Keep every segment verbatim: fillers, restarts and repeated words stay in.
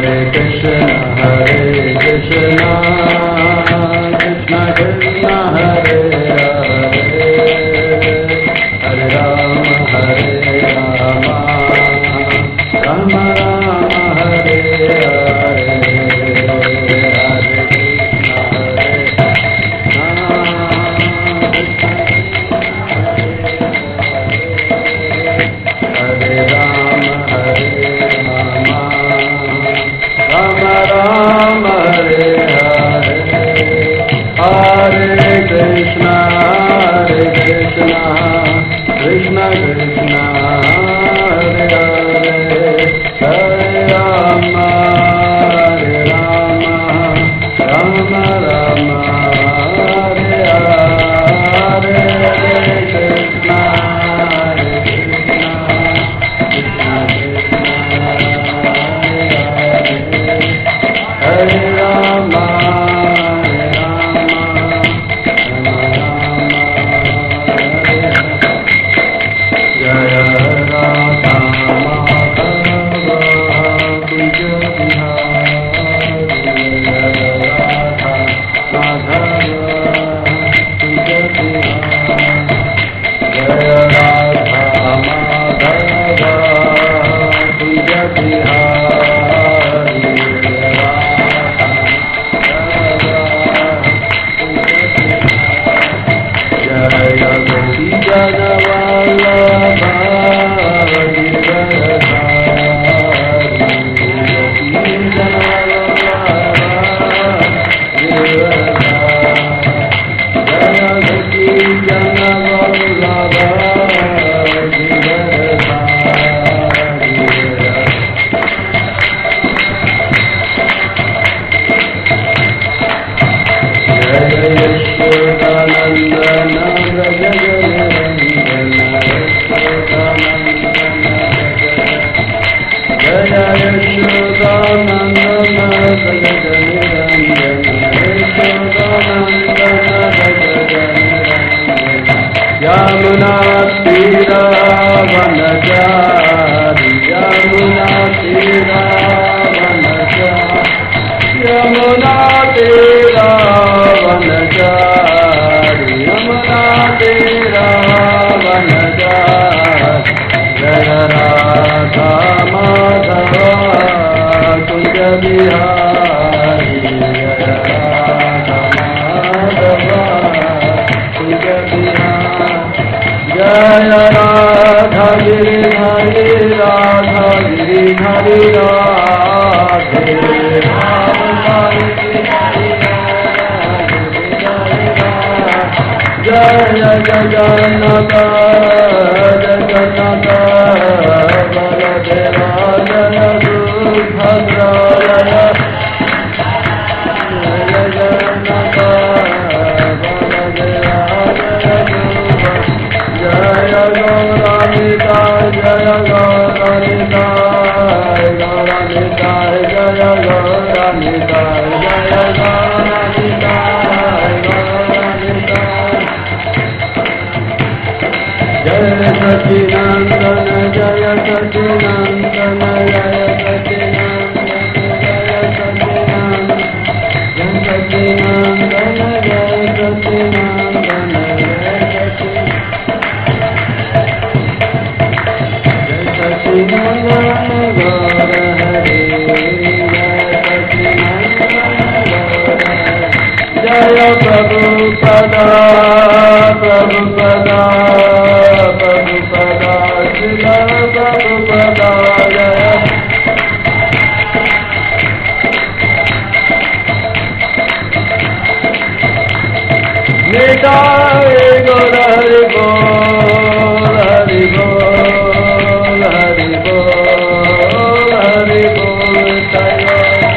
Hare Krishna, Hare Krishna, Krishna Krishna, Hare Hare, Hare Rama, Hare Rama, Rama Rama, Hare Hare, Hare Krishna, Hare Hare Rama, Hare Rama, Rama Rama, Hare Hare, Hare Krishna, Hare Krishna, Krishna Krishna, Hare Hare, Hare Rama, Hare Rama, Rama Rama, Hare Hare, Hare Krishna, Hare Krishna, Krishna Krishna, Hare Rama, Hare Rama, Rama Rama, Hare Jaya Radha Madhava Kunj Bihari, Jaya Radha Madhava Kunj Bihari, Jaya Radha Madhava Kunj Bihari, Jaya Gopi Jana Vallabha Giridhari, Gopi Jana Vallabha Giridhari, Jaya Gopi Jana Vallabha Giridhari, Jaya Yashodanandana Vraja Janarandana, Yashodanandana Vraja Jaya Yashodanandana Vraja Janarandana, Yashodanandana Vraja Janarandana, Yamuna Tira Vanachari, Yamuna Tira Vanachari, Yamuna Tira Vanachari, Yamuna Tira Vanachari, Jaya Radha Madhava Kunj Bihari, Jaya Radha Madhava Kunj Bihari, Jaya Radha Giridhari, Radha Giridhari Radhe, Jaya Jagannatha, Jagannatha, Baladeva, Jaya Subhadra, Jaya Jagannatha, Baladeva, Jaya Subhadra, Jaya Gauranita, Jaya Gauranita, Gauranita, Jaya Gauranita, Jaya Gauranita, Gauranita, Jaya Sacinandana, Jaya Sacinandana, Jaya Sacinandana, Jaya Sacinandana, Jaya Sacinandana, Jaya Sacinandana, Jaya Sacinandana, Gaura Hare, Jaya Prabhupada, Prabhupada, Prabhupada, Srila Prabhupada, Jaya Nitai Gaur Hari Bol, Hari Bol, Hari Bol, Hari Bol, Jaya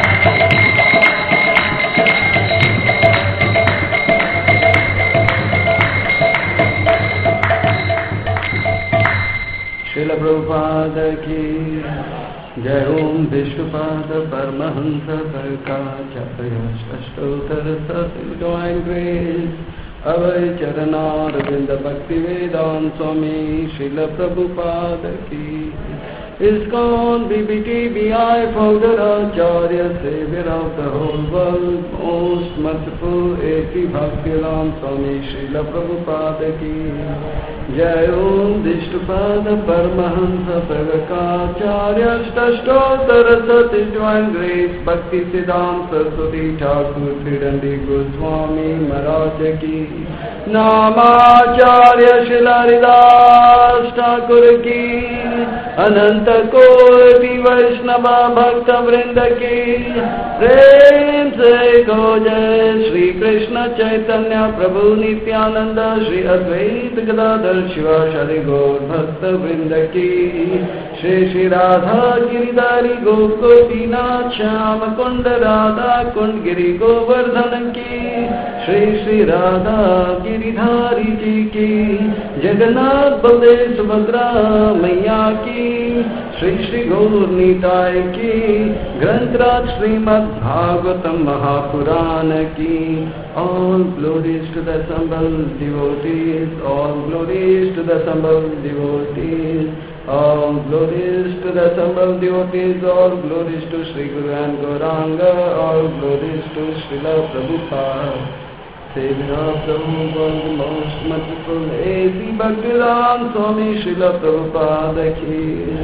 Srila Prabhupada ki Jai. Om Vishnupada Paramahansa Karkacharya Ashtottara Sati Divine Grace Avai Charana Ravinda Bhakti Vedanta Swami Srila Prabhupada ki ISKCON, B B T B I, founder Acharya, savior of the whole world, most merciful, eighty Bhaktivedanta Swami Srila Prabhupada ki Jai Om Vishnupada Paramahansa Pravakacharya Ashtashtottara Sati Divine Grace Bhakti Siddhanta Saraswati Thakur Sridhandi Goswami Maharaj ki Namacharya Srila Haridas Thakur ki Ananta Koti Vaishnava Bhakta Vrinda ki Prem se ko jai Shri Krishna Chaitanya Prabhu Nityananda Shri Advaita Gadadhar Shivashari Gaur Bhakta Vrinda ki Shri Shri Radha Giridhari Gopinath Shyama Kunda Radha Kund Giri Govardhan ki Shri Shri Radha Giridhari ji ki Jagannath Baldev Subhadra Maiya ki Shri Shri Gaur Nitai ki Grantraj Srimad Bhagavatam Mahapurana ki All glories to the assembled devotees, all glories to the assembled devotees, all glories to the assembled devotees, all glories to Sri Guru and Gauranga, all glories to Srila Prabhupada, savior of the whole world, the most merciful, eighty Bhaktivedanta Swami Srila Prabhupada ki.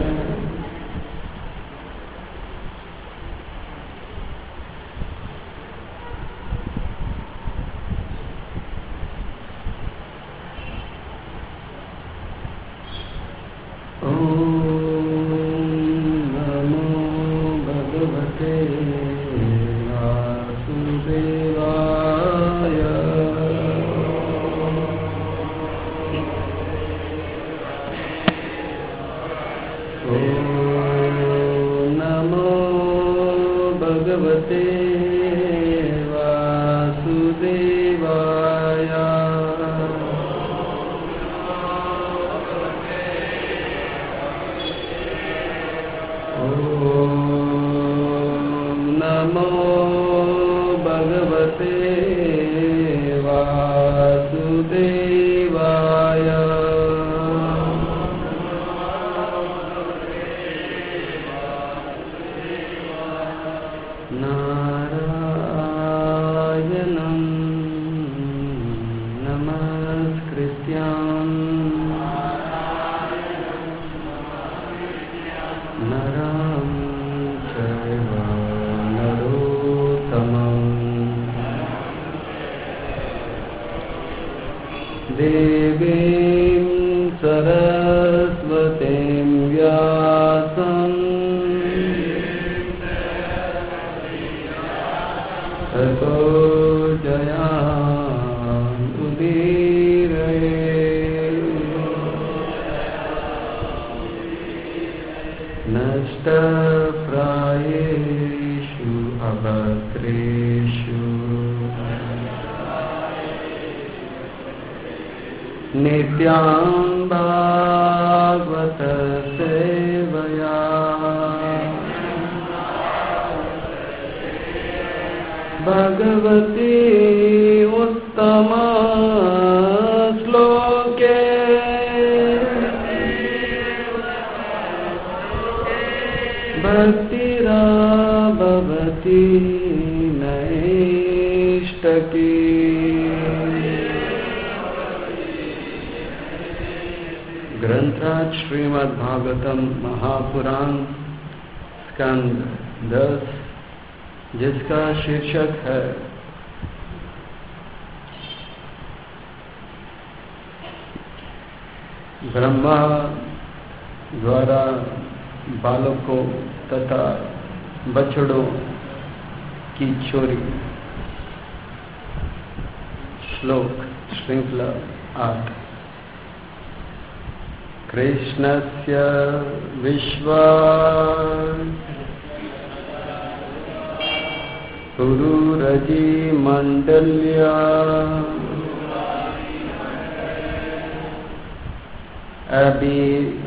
Nityam Bhagavata Sevaya Bhagavati Uttama Sloke Bhaktira Bhavati Naishtaki ग्रंथराज Shrimad Bhagavatam Mahapuran स्कंद दस, जिसका शीर्षक है ब्रह्मा द्वारा बालकों तथा बछड़ों की चोरी। श्लोक श्रृंखला आठ। कृष्णस्य विश्वा पुरुरजी मंडल्या अभि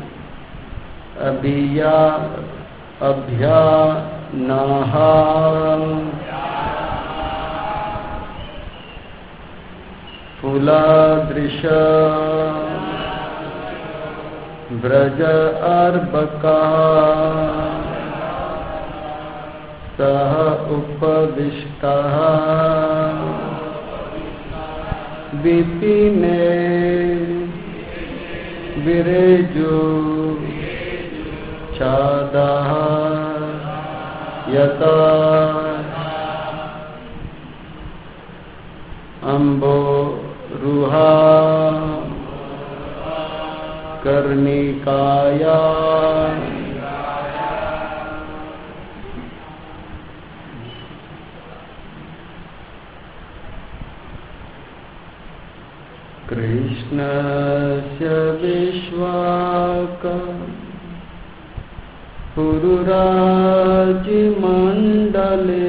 अभिया अभ्या नाहा फुलादृश व्रज अर्भका सह उपविष्टः विपिने विरेजु चादः यत अम्बोरुहा कर्णिकाया कृष्णस्य विश्वाक पुरुराजिमण्डले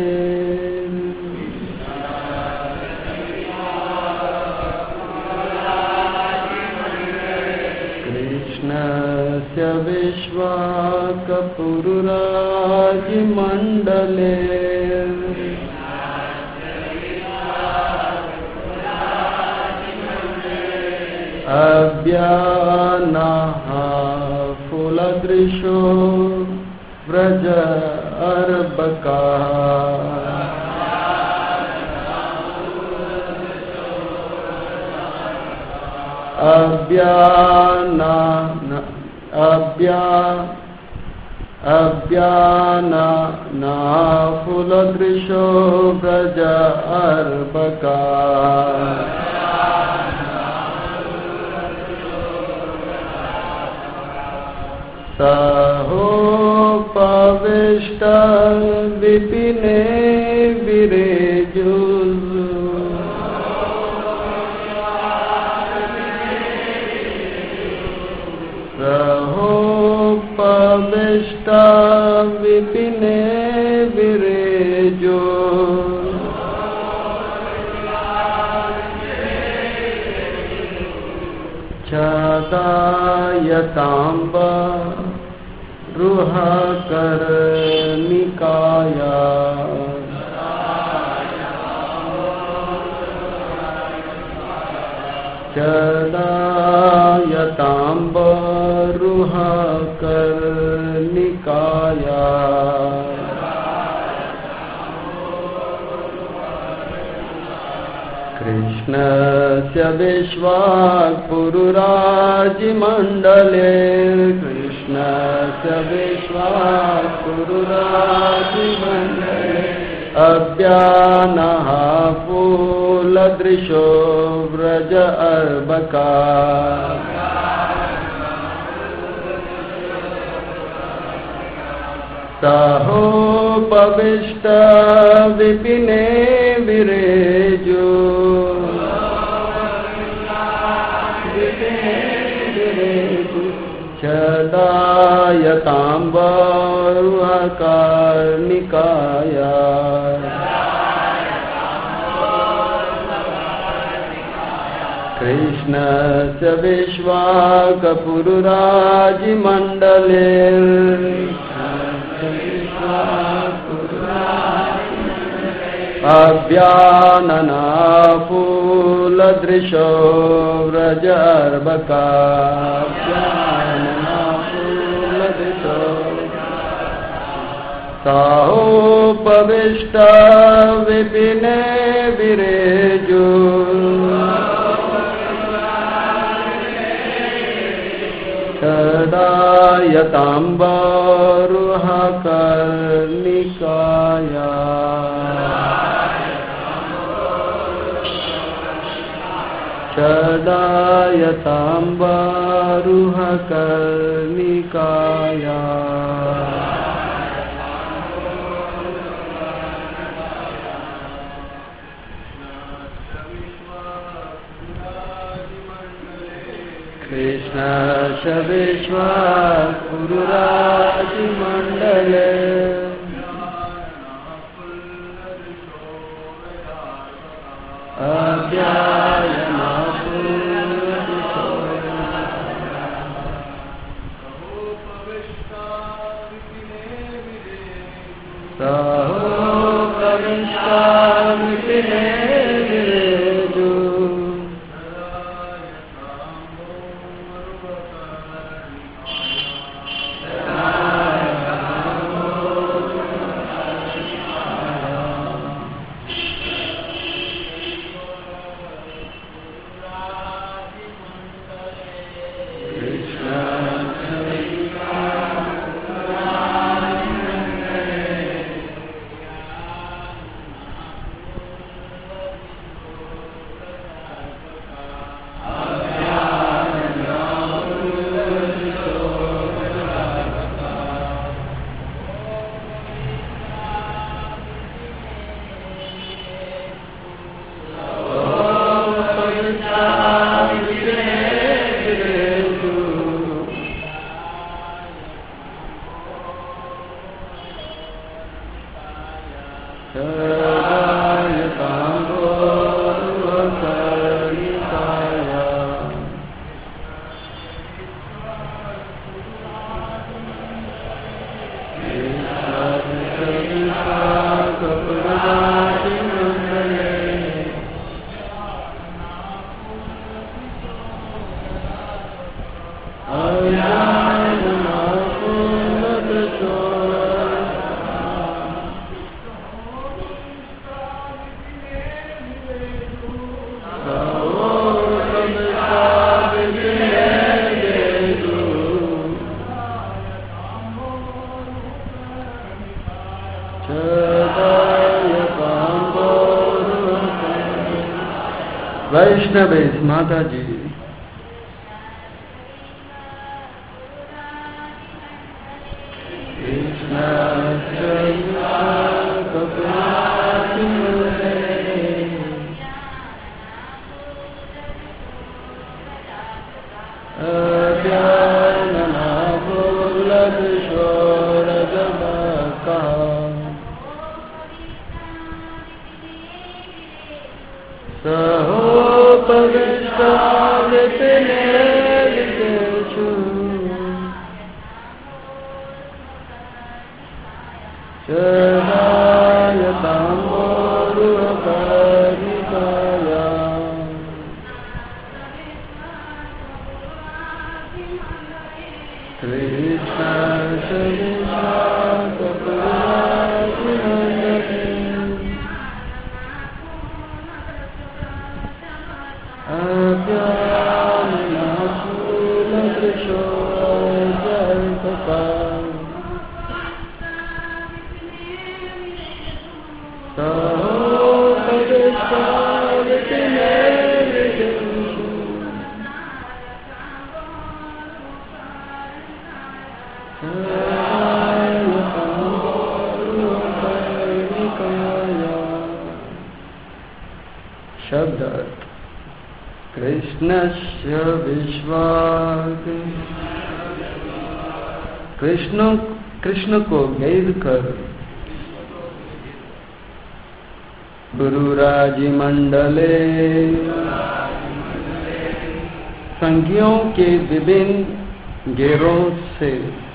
कृष्णस्य विश्वाक पुरुराजिमण्डले अव्यानः फूलदृशो व्रज अर्भका अव्याना अव्या अव्याना फूलदृशो व्रज अर्भका सहोपविष्ट विपिने विरेजु सहोपविष्ट विपिने विरेजु छदायताम्ब रुहकर्णिकाया छदायताम्ब रुहकर्णिकाया कृष्णस्य विश्वाक् पुरुराजिमण्डले कृष्णस्य विश्वाक् पुरुराजिमण्डले अव्यानः फूलदृशो व्रज अर्भका सहोपविष्ट विपिने विरेजु छदायताम्ब रुहकर्णिकाया कृष्णस्य विश्वाक पुरुराजिमण्डले अव्यानना फूलदृशो व्रज अर्भका सहोपविष्ट विपिने विरेजु छदायताम्ब रुहकर्णिकाया छदायताम्ब रुहकर्णिकाया कृष्णस्य विश्वाक् पुरुराजिमण्डले अव्यायना फूलदृशो सहोपविष्ट विपिने विरेजु वैष्णव माता जी। शब्द अर्थ कृष्णस्य विश्वास, कृष्ण कृष्ण को भेद कर गुरुराजी मंडले संज्ञों के विभिन्न घेरों से।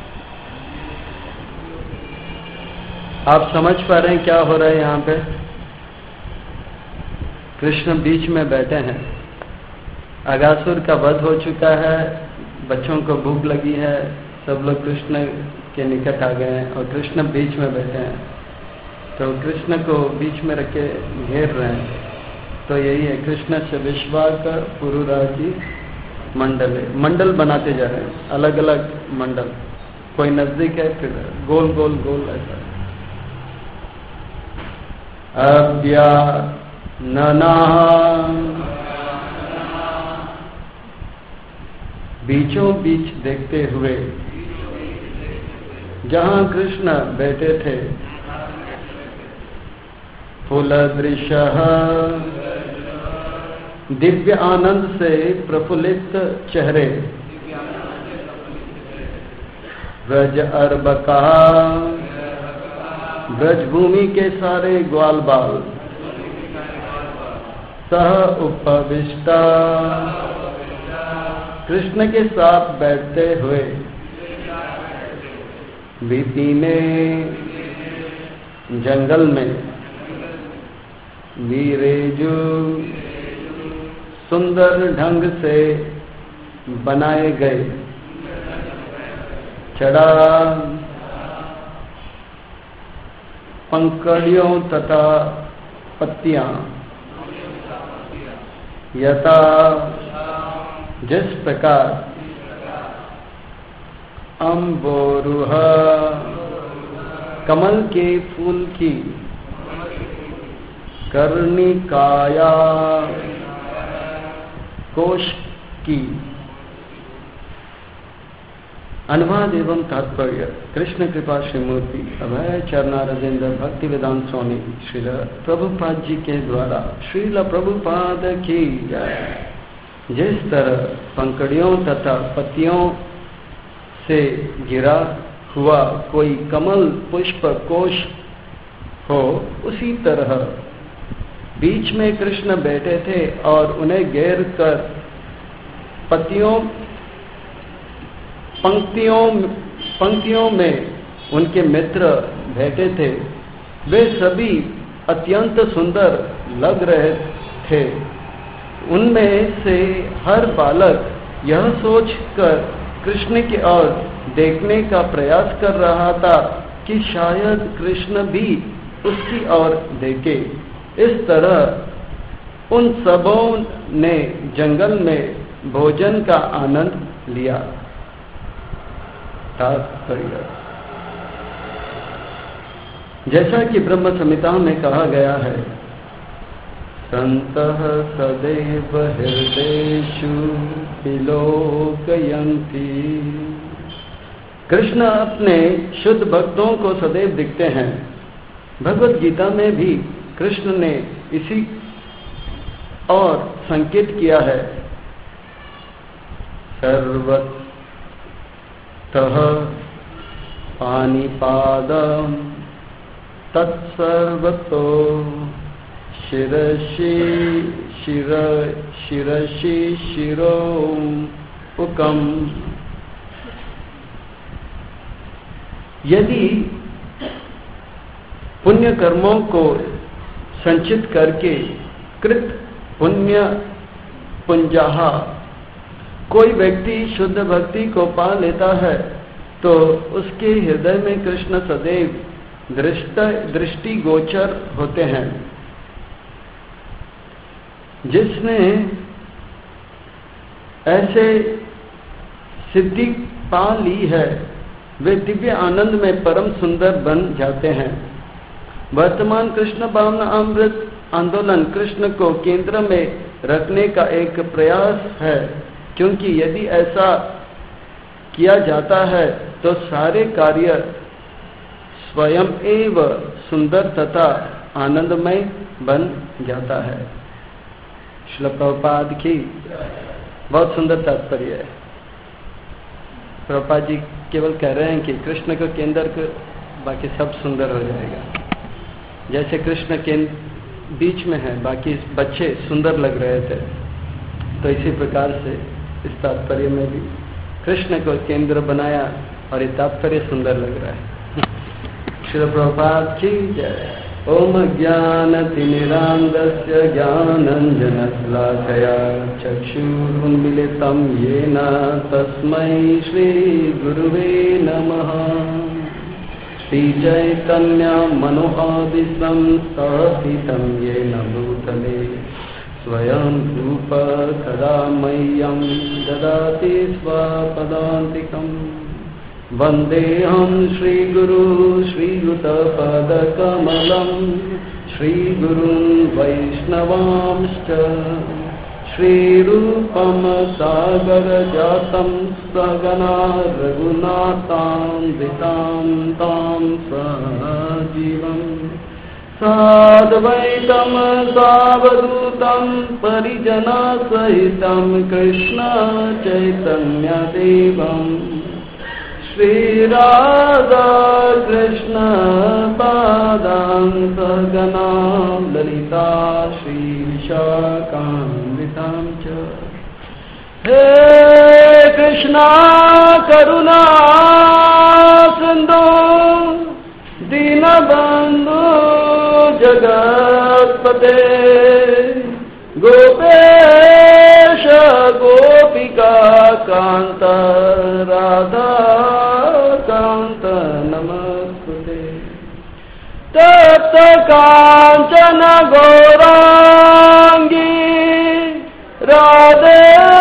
आप समझ पा रहे हैं क्या हो रहा है यहाँ पे? कृष्ण बीच में बैठे हैं, अगासुर का वध हो चुका है, बच्चों को भूख लगी है, सब लोग कृष्ण के निकट आ गए हैं और कृष्ण बीच में बैठे हैं। तो कृष्ण को बीच में रख के घेर रहे हैं। तो यही है कृष्ण से विश्वास पुरुराजी मंडल, मंडल बनाते जा रहे हैं, अलग अलग मंडल, कोई नजदीक है फिर गोल गोल गोल ऐसा। अव्या नना बीचों बीच देखते हुए जहां कृष्ण बैठे थे, फूलदृश्य दिव्य आनंद से प्रफुल्लित चेहरे, ब्रज अर्ब का ब्रजभूमि के सारे ग्वाल बाल, सह उपविष्टा कृष्ण के साथ बैठते हुए, विपिने जंगल में, वीरेजु सुंदर ढंग से बनाए गए चढ़ा पंखड़ियों तथा पत्तियां, यथा जिस प्रकार अम्बोरुह कमल के फूल की, कर्णिकाया कोश की। अनुवाद एवं तात्पर्य कृष्ण कृपा श्रीमूर्ति अभय चरणारविंद भक्ति वेदांत स्वामी श्रील प्रभुपाद जी के द्वारा श्रील प्रभुपाद की जय। जिस तरह पंखड़ियों तथा पत्तियों से घिरा हुआ कोई कमल पुष्प कोश हो, उसी तरह बीच में कृष्ण बैठे थे और उन्हें घेर कर पतियों पंक्तियों पंक्तियों में उनके मित्र बैठे थे। वे सभी अत्यंत सुंदर लग रहे थे। उनमें से हर बालक यह सोचकर कृष्ण की ओर देखने का प्रयास कर रहा था कि शायद कृष्ण भी उसकी ओर देखे। इस तरह उन सबों ने जंगल में भोजन का आनंद लिया। तात्पर्य, जैसा कि ब्रह्म संहिता में कहा गया है, संतः सदैव हृदयेषु विलोकयन्ति। कृष्ण अपने शुद्ध भक्तों को सदैव दिखते हैं। भगवत गीता में भी कृष्ण ने इसी और संकेत किया है। सर्वतः पाणिपादं तत्सर्वतो शिरसि शिर शिरसि शिरोमुकम्। यदि पुण्य कर्मों को संचित करके कृत पुण्य पुंजाहा कोई व्यक्ति शुद्ध भक्ति को पा लेता है तो उसके हृदय में कृष्ण सदैव दृष्टि गोचर होते हैं। जिसने ऐसे सिद्धि पा ली है वे दिव्य आनंद में परम सुंदर बन जाते हैं। वर्तमान कृष्ण भावना अमृत आंदोलन कृष्ण को केंद्र में रखने का एक प्रयास है, क्योंकि यदि ऐसा किया जाता है तो सारे कार्य स्वयं एव सुंदर तथा आनंदमय बन जाता है। श्रील प्रभुपाद की बहुत सुंदर तात्पर्य है। प्रभुपाद जी केवल कह रहे हैं कि कृष्ण को केंद्र कर बाकी सब सुंदर हो जाएगा। जैसे कृष्ण केंद्र बीच में है, बाकी बच्चे सुंदर लग रहे थे, तो इसी प्रकार से इस तात्पर्य में भी कृष्ण को केंद्र बनाया और ये तात्पर्य सुंदर लग रहा है। श्रील प्रभुपाद की जय। ओम ज्ञानतिमिरान्धस्य ज्ञानाञ्जनशलाकया चक्षुरुन्मीलितं येन तस्मै श्रीगुरुवे नमः। श्रीचैतन्यमनोहादिशं स्थापितं येन भूतले स्वयं रूप कदा मह्यं ददाति स्वपदान्तिकम्। वन्देऽहं श्रीगुरु श्रीयुतपदकमलं श्रीगुरुन् वैष्णवांश्च श्रीरूपं सागरजातं सगना रघुनाथान्वितां तां सजीवम् साद्वैतं सावधूतं परिजनसहितं कृष्ण चैतन्यदेवम् श्रीराधा कृष्ण पादान् सगना ललिता श्रीविशाखान्वितां च। हे कृष्णा करुणा सिन्धु दीनबन्धु जगत्पते गोपेश गोपिका कांत राधा कांत नमस्ते। तप्त कांचन गौरांगी राधे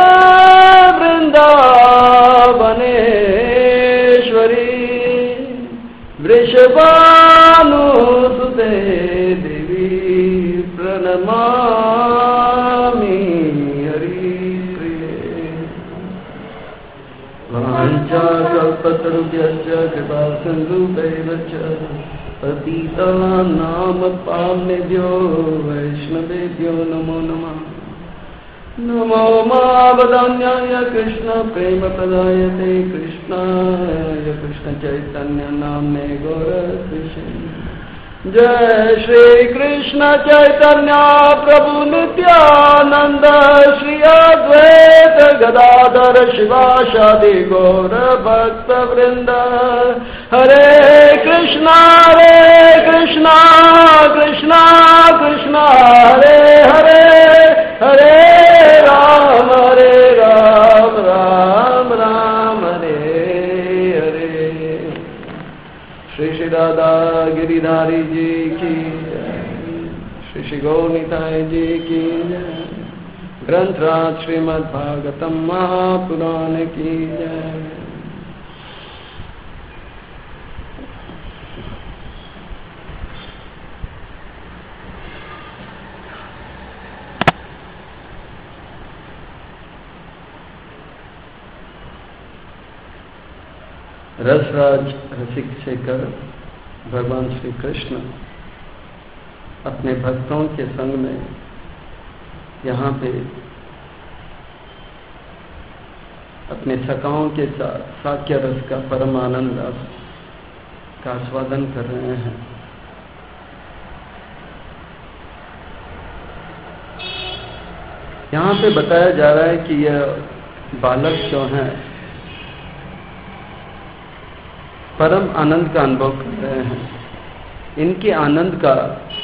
वृंदावनेश्वरी वृषभानुसुते देवी प्रणमामि हरिप्रिये। वाञ्छाकल्पतरुभ्यश्च कृपासिन्धुभ्यैव च पतितानां पावनेभ्यो वैष्णवेभ्यो नमो नमः। नमो मावदान्याय कृष्ण प्रेम प्रदायते कृष्णाय कृष्ण चैतन्य नाम्ने गौरकृष्ण जय श्री कृष्ण चैतन्य प्रभु नित्यानंद श्री अद्वैत गदाधर शिवासादि गौर भक्त वृंद। हरे कृष्णा हरे कृष्णा कृष्णा कृष्णा हरे हरे, हरे राम हरे राम राम राम हरे हरे। श्री श्री राधा गिरिधारी जी की जय, श्री श्री गौरनिताय जी की जय। ग्रंथराज श्रीमद् भागवतम महापुराण की जय। रसराज रसिक शेखर भगवान श्री कृष्ण अपने भक्तों के संग में यहाँ पे अपने सखाओं के साथ साक्य रस का परम आनंद का आस्वादन कर रहे हैं। यहाँ पे बताया जा रहा है कि यह बालक जो हैं परम आनंद का अनुभव कर रहे हैं। इनके आनंद का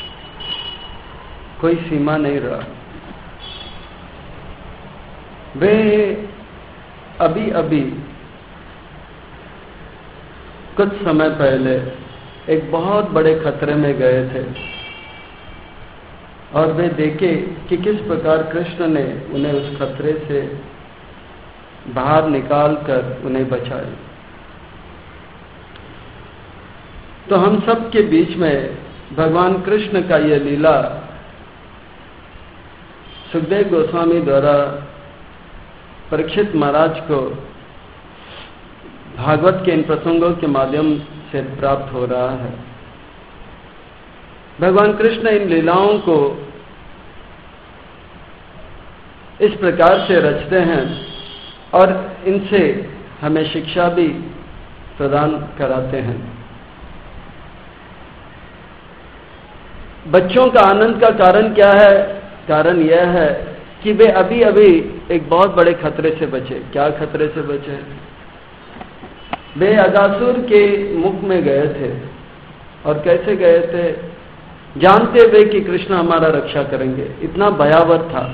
कोई सीमा नहीं रहा। वे अभी अभी कुछ समय पहले एक बहुत बड़े खतरे में गए थे और वे देखे कि किस प्रकार कृष्ण ने उन्हें उस खतरे से बाहर निकालकर उन्हें बचाया। तो हम सब के बीच में भगवान कृष्ण का यह लीला सुखदेव गोस्वामी द्वारा परीक्षित महाराज को भागवत के इन प्रसंगों के माध्यम से प्राप्त हो रहा है। भगवान कृष्ण इन लीलाओं को इस प्रकार से रचते हैं और इनसे हमें शिक्षा भी प्रदान कराते हैं। बच्चों का आनंद का कारण क्या है? कारण यह है कि वे अभी अभी एक बहुत बड़े खतरे से बचे। क्या खतरे से बचे? वे अगासुर के मुख में गए थे। और कैसे गए थे? जानते हुए कि कृष्ण हमारा रक्षा करेंगे। इतना भयावह था।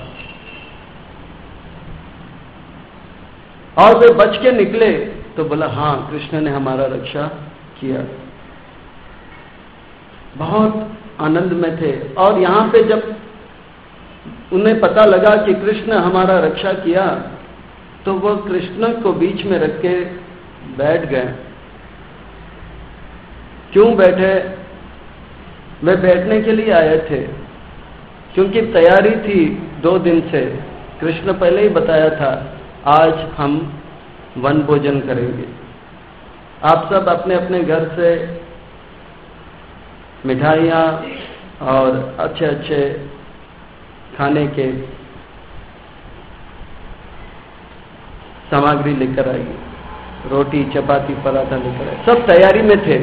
और वे बच के निकले तो बोला हाँ, कृष्ण ने हमारा रक्षा किया। बहुत आनंद में थे। और यहां पे जब उन्हें पता लगा कि कृष्ण हमारा रक्षा किया तो वो कृष्ण को बीच में रख के बैठ गए। क्यों बैठे? वे बैठने के लिए आए थे क्योंकि तैयारी थी दो दिन से। कृष्ण पहले ही बताया था आज हम वन भोजन करेंगे। आप सब अपने अपने घर से मिठाइयाँ और अच्छे अच्छे खाने के सामग्री लेकर आइए। रोटी, चपाती, पराठा लेकर आए। सब तैयारी में थे।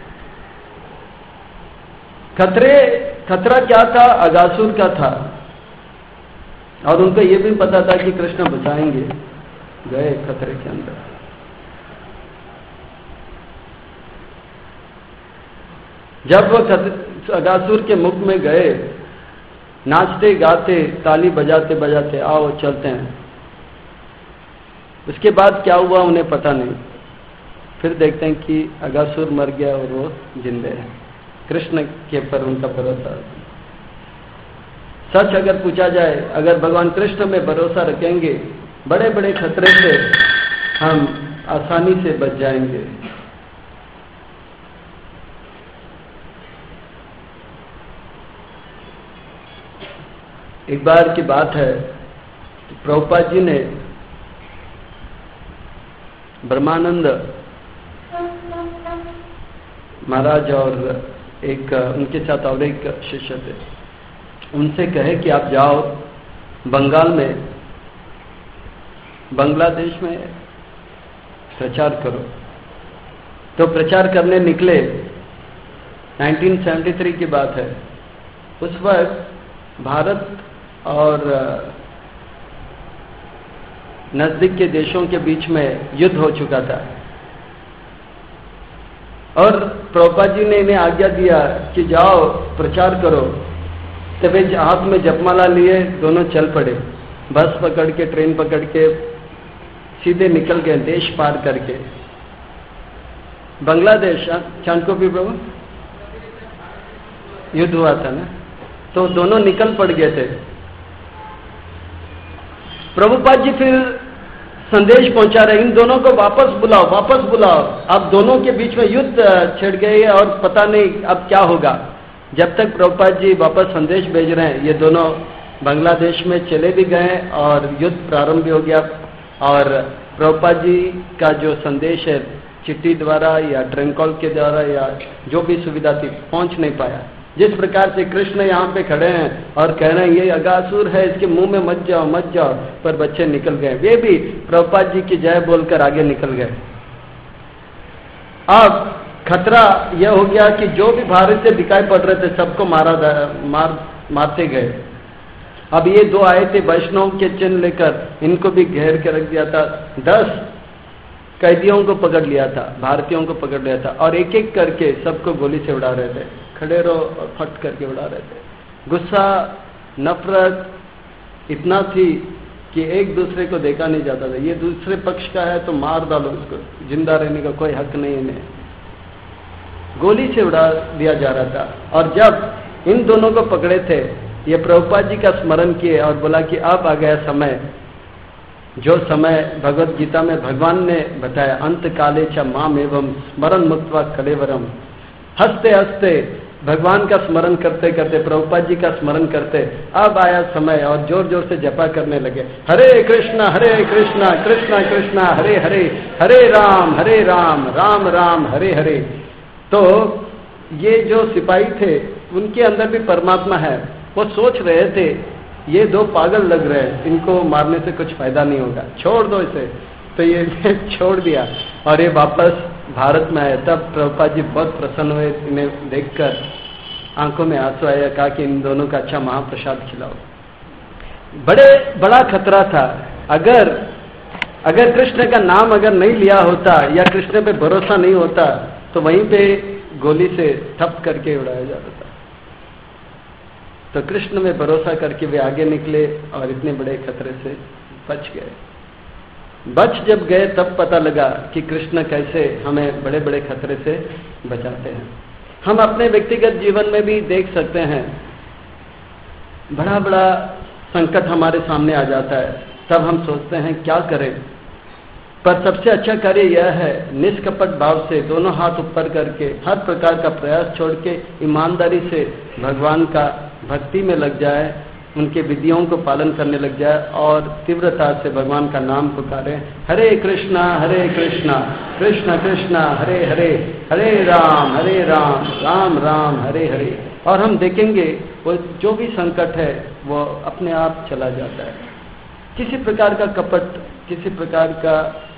खतरे खतरा क्या था? अगासुर का था। और उनको ये भी पता था कि कृष्ण बचाएंगे। गए खतरे के अंदर। जब वो अगासुर के मुख में गए, नाचते गाते ताली बजाते बजाते आओ चलते हैं। उसके बाद क्या हुआ उन्हें पता नहीं। फिर देखते हैं कि अगासुर मर गया और वो जिंदे हैं। कृष्ण के पर उनका भरोसा। सच अगर पूछा जाए, अगर भगवान कृष्ण में भरोसा रखेंगे बड़े बड़े खतरे से हम आसानी से बच जाएंगे। एक बार की बात है कि प्रभुपाद जी ने ब्रह्मानंद महाराज और एक उनके साथ और एक शिष्य थे, उनसे कहे कि आप जाओ बंगाल में, बांग्लादेश में प्रचार करो। तो प्रचार करने निकले उन्नीस सौ तिहत्तर की बात है। उस वक्त भारत और नजदीक के देशों के बीच में युद्ध हो चुका था और प्रभुपाद जी ने इन्हें आज्ञा दिया कि जाओ प्रचार करो। तब हाथ में जपमाला लिए दोनों चल पड़े, बस पकड़ के, ट्रेन पकड़ के सीधे निकल गए देश पार करके बांग्लादेश। चांदकोपी प्रभु युद्ध हुआ था ना, तो दोनों निकल पड़ गए थे। प्रभुपाद जी फिर संदेश पहुंचा रहे, इन दोनों को वापस बुलाओ, वापस बुलाओ। अब दोनों के बीच में युद्ध छिड़ गई है और पता नहीं अब क्या होगा। जब तक प्रभुपाद जी वापस संदेश भेज रहे हैं, ये दोनों बांग्लादेश में चले भी गए और युद्ध प्रारंभ हो गया। और प्रभुपाद जी का जो संदेश है चिट्ठी द्वारा या ट्रेन कॉल के द्वारा या जो भी सुविधा थी पहुंच नहीं पाया। जिस प्रकार से कृष्ण यहाँ पे खड़े हैं और कह रहे हैं ये अगासुर है, इसके मुंह में मत जाओ मत जाओ, पर बच्चे निकल गए। वे भी प्रभुपाद जी की जय बोलकर आगे निकल गए। अब खतरा यह हो गया कि जो भी भारत से दिखाई पड़ रहे थे सबको मारा मार मारते गए। अब ये दो आए थे वैष्णव के चिन्ह लेकर, इनको भी घेर के रख दिया था। दस कैदियों को पकड़ लिया था, भारतीयों को पकड़ लिया था और एक एक करके सबको गोली से उड़ा रहे थे। खड़े रहो और फट करके उड़ा रहे थे। गुस्सा नफरत इतना थी कि एक दूसरे को देखा नहीं जाता था। ये दूसरे पक्ष का है तो मार डालो उसको, जिंदा रहने का कोई हक नहीं इन्हें। गोली से उड़ा दिया जा रहा था। और जब इन दोनों को पकड़े थे, ये प्रभुपाद जी का स्मरण किए और बोला कि अब आ गया समय, जो समय भगवत गीता में भगवान ने बताया, अंत काले च माम एवं स्मरण मुक्त्वा कलेवरम। हंसते हंसते भगवान का स्मरण करते करते, प्रभुपाद जी का स्मरण करते, अब आया समय और जोर जोर से जपा करने लगे, हरे कृष्णा हरे कृष्णा कृष्णा कृष्णा हरे हरे, हरे राम हरे राम राम राम हरे हरे। तो ये जो सिपाही थे उनके अंदर भी परमात्मा है। वो सोच रहे थे ये दो पागल लग रहे हैं, इनको मारने से कुछ फायदा नहीं होगा, छोड़ दो इसे। तो ये छोड़ दिया और ये वापस भारत में आए। तब प्रभुपाद जी बहुत प्रसन्न हुए, इन्हें देखकर आंखों में आंसू आया, कहा कि इन दोनों का अच्छा महाप्रसाद खिलाओ। बड़े बड़ा खतरा था। अगर अगर कृष्ण का नाम अगर नहीं लिया होता या कृष्ण पे भरोसा नहीं होता तो वहीं पे गोली से ठप करके उड़ाया जाता था। तो कृष्ण में भरोसा करके वे आगे निकले और इतने बड़े खतरे से बच गए। बच जब गए तब पता लगा कि कृष्ण कैसे हमें बड़े बड़े खतरे से बचाते हैं। हम अपने व्यक्तिगत जीवन में भी देख सकते हैं, बड़ा बड़ा संकट हमारे सामने आ जाता है, तब हम सोचते हैं क्या करें। पर सबसे अच्छा कार्य यह है निष्कपट भाव से दोनों हाथ ऊपर करके हर प्रकार का प्रयास छोड़ के ईमानदारी से भगवान का भक्ति में लग जाए, उनके विधियों को पालन करने लग जाए और तीव्रता से भगवान का नाम पुकारे, हरे कृष्णा हरे कृष्णा कृष्ण कृष्णा हरे हरे, हरे राम हरे राम राम राम हरे हरे। और हम देखेंगे वो जो भी संकट है वो अपने आप चला जाता है। किसी प्रकार का कपट, किसी प्रकार का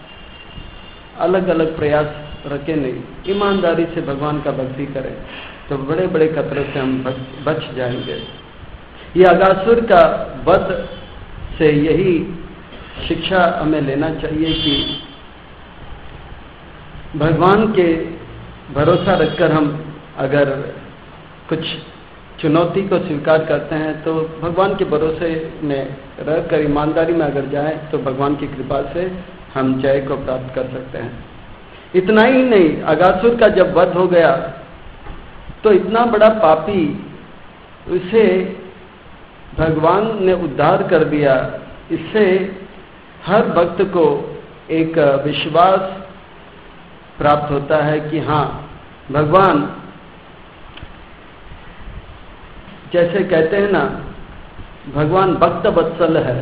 अलग अलग प्रयास रखे नहीं, ईमानदारी से भगवान का भक्ति करें तो बड़े बड़े खतरे से हम बच जाएंगे। ये अगासुर का वध से यही शिक्षा हमें लेना चाहिए कि भगवान के भरोसा रखकर हम अगर कुछ चुनौती को स्वीकार करते हैं तो भगवान के भरोसे में रहकर ईमानदारी में अगर जाएं तो भगवान की कृपा से हम जय को प्राप्त कर सकते हैं। इतना ही नहीं, अगासुर का जब वध हो गया तो इतना बड़ा पापी, उसे भगवान ने उद्धार कर दिया। इससे हर भक्त को एक विश्वास प्राप्त होता है कि हाँ भगवान, जैसे कहते हैं ना, भगवान भक्त वत्सल है।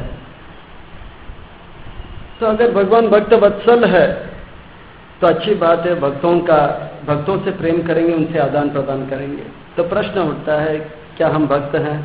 तो अगर भगवान भक्त वत्सल है तो अच्छी बात है, भक्तों का भक्तों से प्रेम करेंगे, उनसे आदान प्रदान करेंगे। तो प्रश्न उठता है क्या हम भक्त हैं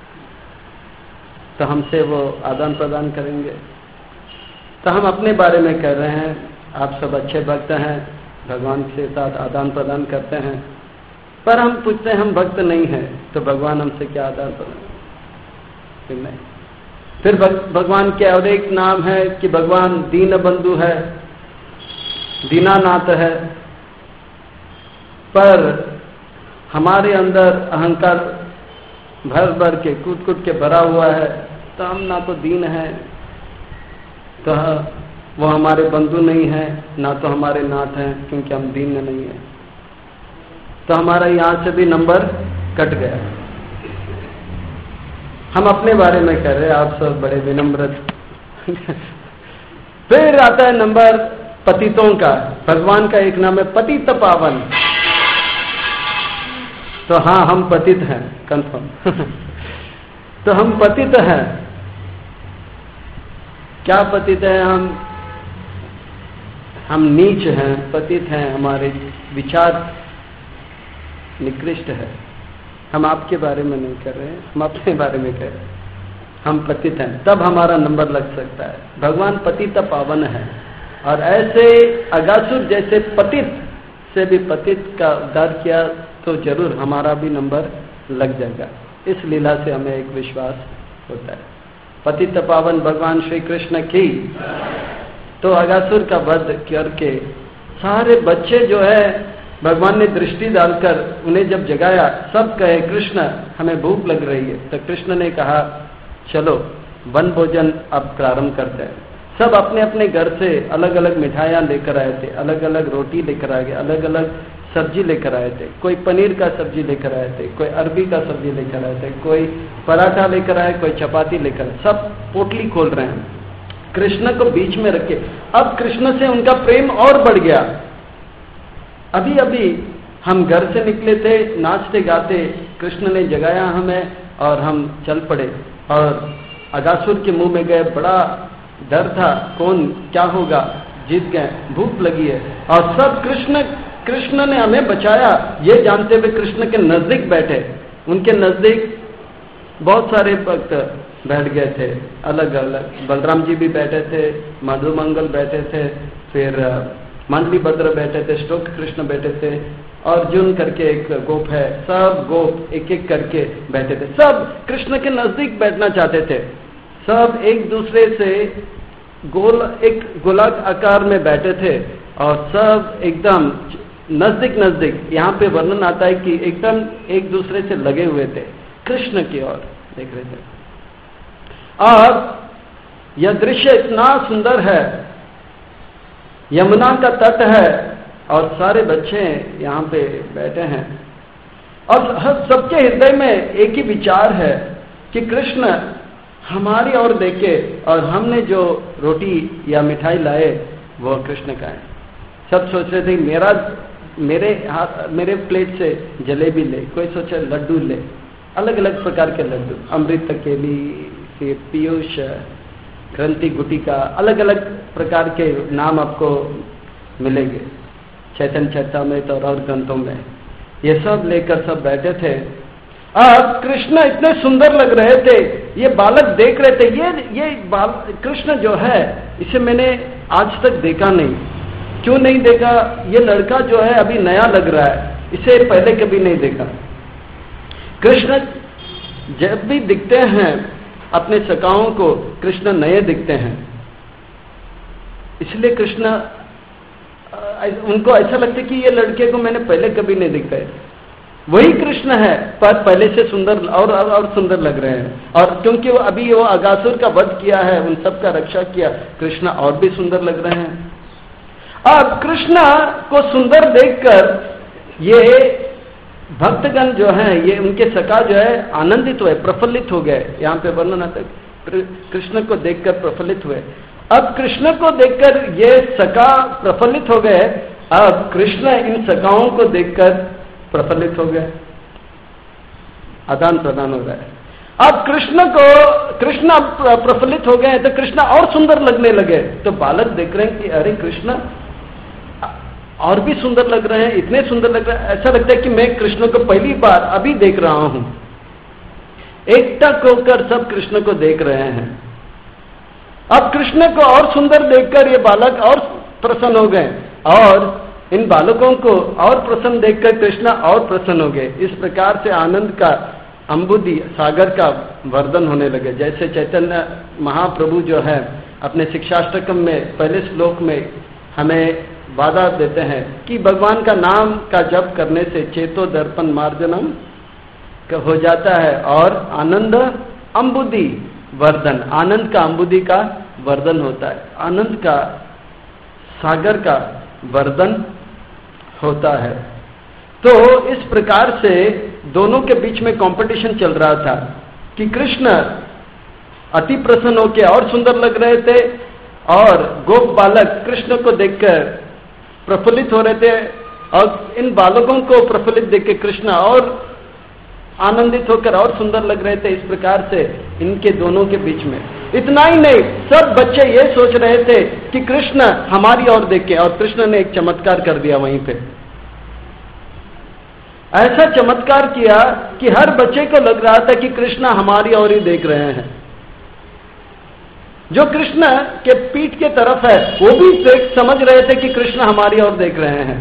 तो हमसे वो आदान प्रदान करेंगे? तो हम अपने बारे में कह रहे हैं आप सब अच्छे भक्त हैं, भगवान के साथ आदान प्रदान करते हैं, पर हम पूछते हैं हम भक्त नहीं हैं, तो भगवान हमसे क्या आधार पर? फिर नहीं। फिर भगवान के और एक नाम है कि भगवान दीन बंधु है, दीनानाथ है। पर हमारे अंदर अहंकार भर भर के कूद कूद के भरा हुआ है, तो हम ना तो दीन है, तो वो हमारे बंधु नहीं है, ना तो हमारे नाथ हैं, क्योंकि हम दीन नहीं है। तो हमारा यहां से भी नंबर कट गया। हम अपने बारे में कह रहे हैं, आप सब बड़े विनम्र। फिर आता है नंबर पतितों का। भगवान का एक नाम है पतित पावन। तो हाँ, हम पतित हैं, कंफर्म। तो हम पतित हैं। क्या पतित हैं हम? हम नीच हैं, पतित हैं, हमारे विचार निकृष्ट है। हम आपके बारे में नहीं कर रहे हैं, हम अपने बारे में कह रहे हैं। हम पतित हैं, तब हमारा नंबर लग सकता है। भगवान पतित पावन है, और ऐसे अगासुर जैसे पतित से भी पतित का उद्धार किया तो जरूर हमारा भी नंबर लग जाएगा। इस लीला से हमें एक विश्वास होता है। पतित पावन भगवान श्री कृष्ण की। तो अगासुर का वध करके सारे बच्चे जो है भगवान ने दृष्टि डालकर उन्हें जब जगाया, सब कहे कृष्ण हमें भूख लग रही है। तो कृष्ण ने कहा चलो वन भोजन अब प्रारंभ करते हैं। सब अपने अपने घर से अलग अलग मिठाइयाँ लेकर आए थे, अलग अलग रोटी लेकर आए, अलग अलग सब्जी लेकर आए थे। कोई पनीर का सब्जी लेकर आए थे, कोई अरबी का सब्जी लेकर आए थे, कोई पराठा लेकर आए, कोई चपाती लेकर आए। सब पोटली खोल रहे हैं, कृष्ण को बीच में रखे। अब कृष्ण से उनका प्रेम और बढ़ गया। अभी अभी हम घर से निकले थे नाचते गाते, कृष्ण ने जगाया हमें और हम चल पड़े, और अगासुर के मुंह में गए। बड़ा डर था, कौन क्या होगा, जीत गए, भूख लगी है। और सब कृष्ण कृष्ण ने हमें बचाया, ये जानते हुए कृष्ण के नजदीक बैठे। उनके नजदीक बहुत सारे भक्त बैठ गए थे, अलग अलग। बलराम जी भी बैठे थे, मधुमंगल बैठे थे, फिर मंडली भद्र बैठे थे, श्लोक कृष्ण बैठे थे, अर्जुन करके एक गोप है, सब गोप एक एक करके बैठे थे। सब कृष्ण के नजदीक बैठना चाहते थे। सब एक दूसरे से गोल एक गोलाक आकार में बैठे थे, और सब एकदम नजदीक नजदीक। यहाँ पे वर्णन आता है कि एकदम एक दूसरे से लगे हुए थे, कृष्ण की ओर देख रहे थे। और यह दृश्य इतना सुंदर है, यमुना का तट है और सारे बच्चे यहाँ पे बैठे हैं, और सबके हृदय में एक ही विचार है कि कृष्ण हमारी ओर देखे, और हमने जो रोटी या मिठाई लाए वो कृष्ण का है। सब सोच रहे थे मेरा मेरे हाथ मेरे प्लेट से जलेबी ले, कोई सोचे लड्डू ले, अलग अलग प्रकार के लड्डू, अमृत केली, फिर पीयूष, ग्रंथि गुटिका, अलग अलग प्रकार के नाम आपको मिलेंगे चैतन्य चरितामृत और और ग्रंथों में। ये सब लेकर सब बैठे थे। अब कृष्ण इतने सुंदर लग रहे थे, ये बालक देख रहे थे। ये ये बाल कृष्ण जो है, इसे मैंने आज तक देखा नहीं। क्यों नहीं देखा? ये लड़का जो है अभी नया लग रहा है, इसे पहले कभी नहीं देखा। कृष्ण जब भी दिखते हैं अपने सखाओं को, कृष्ण नए दिखते हैं। इसलिए कृष्ण उनको ऐसा लगता है कि ये लड़के को मैंने पहले कभी नहीं देखा है। वही कृष्ण है, पर पहले से सुंदर और और, और सुंदर लग रहे हैं। और क्योंकि वो अभी वो अगासुर का वध किया है, उन सब का रक्षा किया, कृष्ण और भी सुंदर लग रहे हैं। अब कृष्ण को सुंदर देखकर ये भक्तगण जो हैं, ये उनके सखा जो है आनंदित हुए, प्रफुल्लित हो गए। यहाँ पे वर्णन आता है कृष्ण को देखकर प्रफुल्लित हुए। अब कृष्ण को देखकर ये सखा प्रफुल्लित हो गए। अब कृष्ण इन सखाओं को देखकर प्रफुल्लित हो गए, आदान प्रदान हो रहा है। अब कृष्ण को कृष्ण प्रफुल्लित हो गए तो कृष्ण और सुंदर लगने लगे। तो बालक देख रहे हैं कि अरे कृष्ण और भी सुंदर लग रहे हैं, इतने सुंदर लग रहे हैं, ऐसा लगता है कि मैं कृष्ण को पहली बार अभी देख रहा हूं। एकटक होकर सब कृष्ण को देख रहे हैं। अब कृष्ण को और सुंदर देखकर ये बालक और प्रसन्न हो गए, और इन बालकों को और प्रसन्न देखकर कृष्ण और प्रसन्न हो गए। इस प्रकार से आनंद का अम्बुदी सागर का वर्धन होने लगे। जैसे चैतन्य महाप्रभु जो है अपने शिक्षाष्टकम में पहले श्लोक में हमें वादा देते हैं कि भगवान का नाम का जप करने से चेतो दर्पण मार्जनम हो जाता है और आनंद अम्बुदी वर्धन, आनंद का अम्बुदी का वर्धन होता है, आनंद का सागर का वर्धन होता है। तो इस प्रकार से दोनों के बीच में कंपटीशन चल रहा था कि कृष्ण अति प्रसन्न होकर और सुंदर लग रहे थे और गोप बालक कृष्ण को देखकर प्रफुल्लित हो रहे थे और इन बालकों को प्रफुल्लित देखकर कृष्ण और आनंदित होकर और सुंदर लग रहे थे। इस प्रकार से इनके दोनों के बीच में इतना ही नहीं, सब बच्चे ये सोच रहे थे कि कृष्ण हमारी ओर देखे, और कृष्ण ने एक चमत्कार कर दिया वहीं पे। ऐसा चमत्कार किया कि हर बच्चे को लग रहा था कि कृष्ण हमारी ओर ही देख रहे हैं। जो कृष्ण के पीठ के तरफ है वो भी समझ रहे थे कि कृष्ण हमारी ओर देख रहे हैं।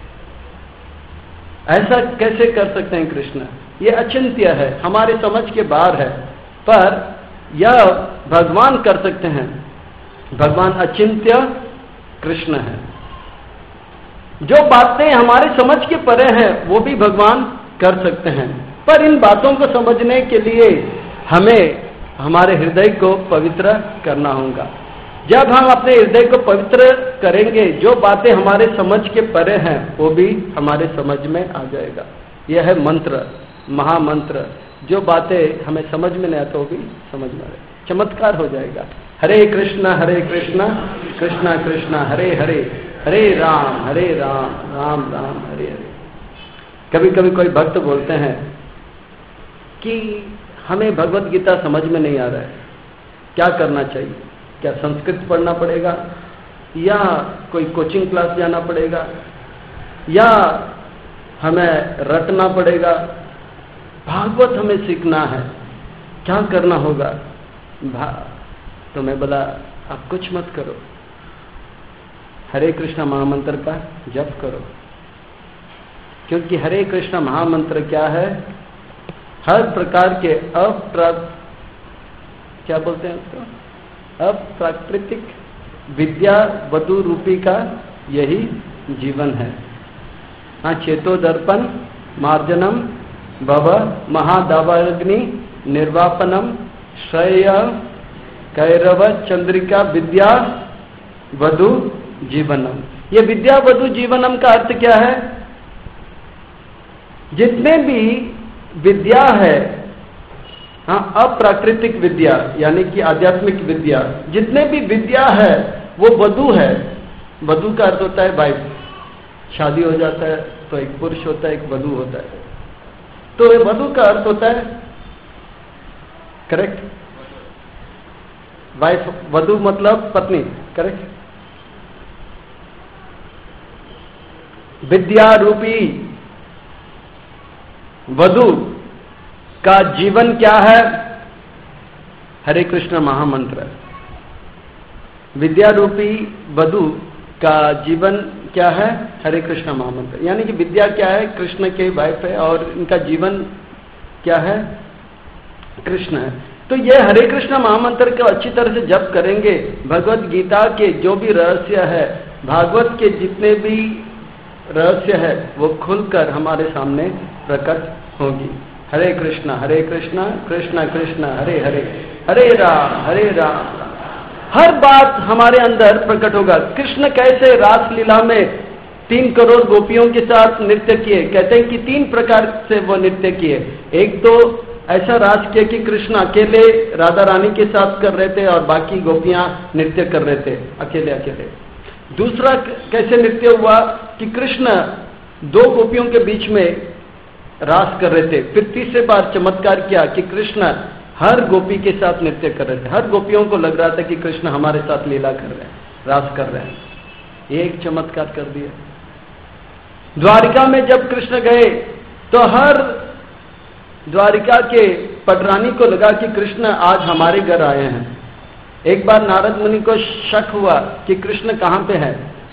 ऐसा कैसे कर सकते हैं कृष्ण? ये अचिंत्य है, हमारे समझ के बाहर है, पर यह भगवान कर सकते हैं। भगवान अचिंत्य कृष्ण है। जो बातें हमारे समझ के परे हैं वो भी भगवान कर सकते हैं, पर इन बातों को समझने के लिए हमें हमारे हृदय को पवित्र करना होगा। जब हम अपने हृदय को पवित्र करेंगे, जो बातें हमारे समझ के परे हैं वो भी हमारे समझ में आ जाएगा। यह है मंत्र, महामंत्र। जो बातें हमें समझ में नहीं आती वो भी समझ में आए, चमत्कार हो जाएगा। हरे कृष्णा हरे कृष्णा कृष्णा कृष्णा हरे हरे, हरे राम हरे राम राम राम हरे हरे। कभी कभी कोई भक्त बोलते हैं कि हमें भगवत गीता समझ में नहीं आ रहा है, क्या करना चाहिए? क्या संस्कृत पढ़ना पड़ेगा या कोई कोचिंग क्लास जाना पड़ेगा या हमें रटना पड़ेगा? भागवत हमें सीखना है, क्या करना होगा? तो मैं बोला आप कुछ मत करो, हरे कृष्णा महामंत्र का जप करो, क्योंकि हरे कृष्णा महामंत्र क्या है? हर प्रकार के अप्रा क्या बोलते हैं उसको, अप्राकृतिक विद्या वधु रूपी का यही जीवन है। हाँ, चेतो दर्पण मार्जनम भव महादावाग्नि निर्वापनम श्रेय कैरव चंद्रिका विद्या वधु जीवनम। ये विद्या वधु जीवनम का अर्थ क्या है? जितने भी विद्या है, हाँ, अप्राकृतिक विद्या यानी कि आध्यात्मिक विद्या, जितने भी विद्या है वो वधु है। वधु का अर्थ होता है वाइफ। शादी हो जाता है तो एक पुरुष होता है, एक वधु होता है। तो ये वधु का अर्थ होता है, करेक्ट? वाइफ, वधु मतलब पत्नी, करेक्ट? विद्या रूपी वधु का जीवन क्या है? हरे कृष्ण महामंत्र। विद्या रूपी वधु का जीवन क्या है? हरे कृष्ण महामंत्र। यानी कि विद्या क्या है? कृष्ण के वाइफ है और इनका जीवन क्या है? कृष्ण है। तो ये हरे कृष्ण महामंत्र को अच्छी तरह से जप करेंगे, भगवत गीता के जो भी रहस्य है, भागवत के जितने भी रहस्य है वो खुलकर हमारे सामने प्रकट होगी। हरे कृष्णा हरे कृष्णा कृष्णा कृष्णा हरे हरे, हरे राम हरे राम। हर बात हमारे अंदर प्रकट होगा। कृष्ण कैसे रासलीला में तीन करोड़ गोपियों के साथ नृत्य किए, कहते हैं कि तीन प्रकार से वो नृत्य किए। एक तो ऐसा रास किया कि कृष्ण अकेले राधा रानी के साथ कर रहे थे और बाकी गोपियां नृत्य कर रहे थे अकेले अकेले। दूसरा कैसे नृत्य हुआ कि कृष्ण दो गोपियों के बीच में रास कर रहे थे। फिर तीसरे बार चमत्कार किया कि कृष्ण हर गोपी के साथ नृत्य कर रहे थे। हर गोपियों को लग रहा था कि कृष्ण हमारे साथ लीला कर रहे हैं, रास कर रहे हैं। एक चमत्कार कर दिया। द्वारिका में जब कृष्ण गए तो हर द्वारिका के पटरानी को लगा कि कृष्ण आज हमारे घर आए हैं। एक बार नारद मुनि को शक हुआ कि कृष्ण कहाँ पे है,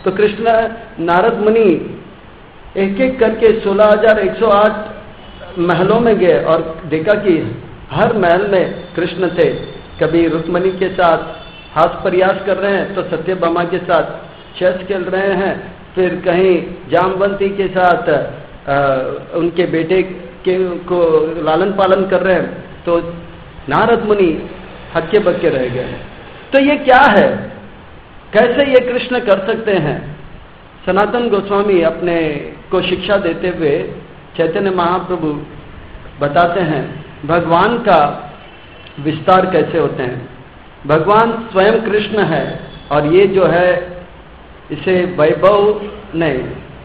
तो कृष्ण नारद मुनि एक एक करके सोलह हजार एक सौ आठ महलों में गए और देखा कि हर महल में कृष्ण थे। कभी रुक्मणी के साथ हास प्रयास कर रहे हैं तो सत्यभामा के साथ चेस खेल रहे हैं, फिर कहीं जामवंती के साथ आ, उनके बेटे के को लालन पालन कर रहे हैं, तो नारद मुनि हक्के बक्के रह गए। तो ये क्या है, कैसे ये कृष्ण कर सकते हैं? सनातन गोस्वामी अपने को शिक्षा देते हुए चैतन्य महाप्रभु बताते हैं भगवान का विस्तार कैसे होते हैं। भगवान स्वयं कृष्ण है और ये जो है इसे वैभव नहीं,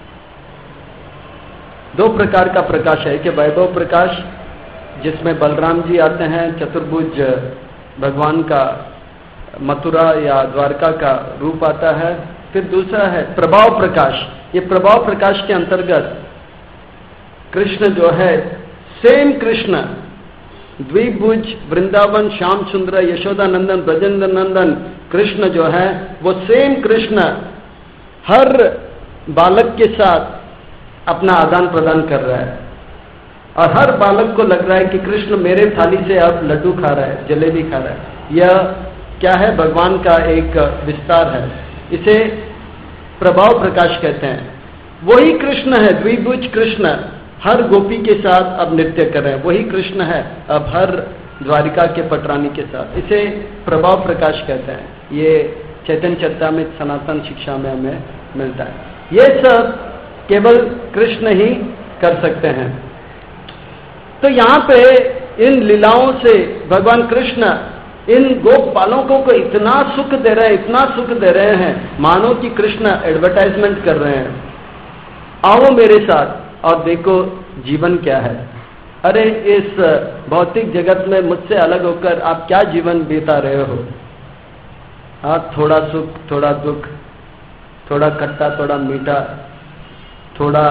दो प्रकार का प्रकाश है कि वैभव प्रकाश जिसमें बलराम जी आते हैं, चतुर्भुज भगवान का मथुरा या द्वारका का रूप आता है। फिर दूसरा है प्रभाव प्रकाश। ये प्रभाव प्रकाश के अंतर्गत कृष्ण जो है सेम कृष्ण द्विभुज वृंदावन श्याम सुंदर यशोदा नंदन ब्रजेंद्र नंदन कृष्ण जो है वो सेम कृष्ण हर बालक के साथ अपना आदान प्रदान कर रहा है और हर बालक को लग रहा है कि कृष्ण मेरे थाली से अब लड्डू खा रहा है, जलेबी खा रहा है। यह क्या है? भगवान का एक विस्तार है। इसे प्रभाव प्रकाश कहते हैं। वही कृष्ण है द्विभुज कृष्ण हर गोपी के साथ अब नृत्य कर रहे हैं, वही कृष्ण है अब हर द्वारिका के पटरानी के साथ। इसे प्रभाव प्रकाश कहते हैं। ये चैतन्य चरितामृत सनातन शिक्षा में हमें मिलता है। ये सब केवल कृष्ण ही कर सकते हैं। तो यहाँ पे इन लीलाओं से भगवान कृष्ण इन गोप बालकों को इतना सुख दे रहे हैं, इतना सुख दे रहे हैं, मानो कि कृष्ण एडवर्टाइजमेंट कर रहे हैं, आओ मेरे साथ और देखो जीवन क्या है। अरे इस भौतिक जगत में मुझसे अलग होकर आप क्या जीवन बिता रहे हो? हाँ, थोड़ा सुख थोड़ा दुख, थोड़ा खट्टा थोड़ा मीठा, थोड़ा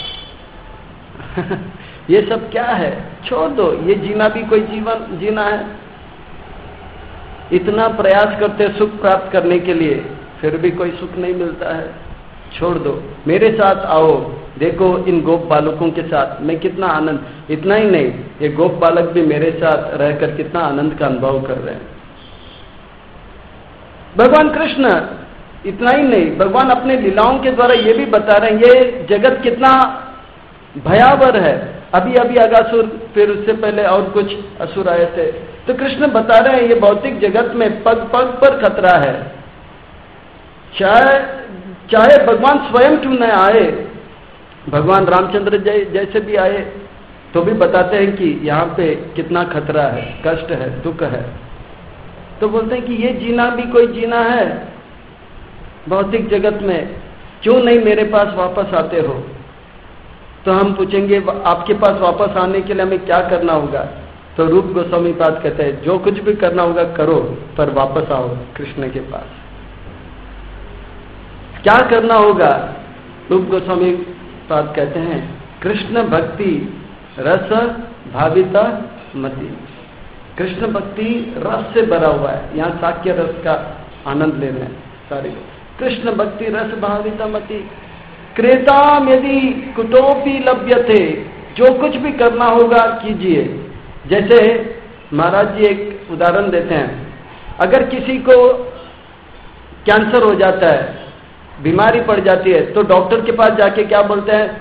ये सब क्या है? छोड़ दो, ये जीना भी कोई जीवन जीना है? इतना प्रयास करते सुख प्राप्त करने के लिए, फिर भी कोई सुख नहीं मिलता है। छोड़ दो, मेरे साथ आओ, देखो इन गोप बालकों के साथ मैं कितना आनंद। इतना ही नहीं, ये गोप बालक भी मेरे साथ रहकर कितना आनंद का अनुभव कर रहे हैं। भगवान कृष्ण इतना ही नहीं, भगवान अपने लीलाओं के द्वारा ये भी बता रहे हैं ये जगत कितना भयावह है। अभी अभी अगासुर, फिर उससे पहले और कुछ असुर आए थे। तो कृष्ण बता रहे हैं ये भौतिक जगत में पग पग पर खतरा है। चाहे चाहे भगवान स्वयं क्यों न आए, भगवान रामचंद्र जैसे भी आए तो भी बताते हैं कि यहाँ पे कितना खतरा है, कष्ट है, दुख है। तो बोलते हैं कि ये जीना भी कोई जीना है भौतिक जगत में, क्यों नहीं मेरे पास वापस आते हो? तो हम पूछेंगे आपके पास वापस आने के लिए हमें क्या करना होगा? तो रूप गोस्वामी पाद कहते हैं जो कुछ भी करना होगा करो, पर वापस आओ कृष्ण के पास। क्या करना होगा? रूप गोस्वामी पाद कहते हैं कृष्ण भक्ति रस भाविता मति। कृष्ण भक्ति रस से भरा हुआ है। यहाँ साक्य रस का आनंद ले रहे हैं सारे। कृष्ण भक्ति रस भाविता मति क्रेताम यदि कुतोपि लभ्यते। जो कुछ भी करना होगा कीजिए। जैसे महाराज जी एक उदाहरण देते हैं, अगर किसी को कैंसर हो जाता है, बीमारी पड़ जाती है, तो डॉक्टर के पास जाके क्या बोलते हैं?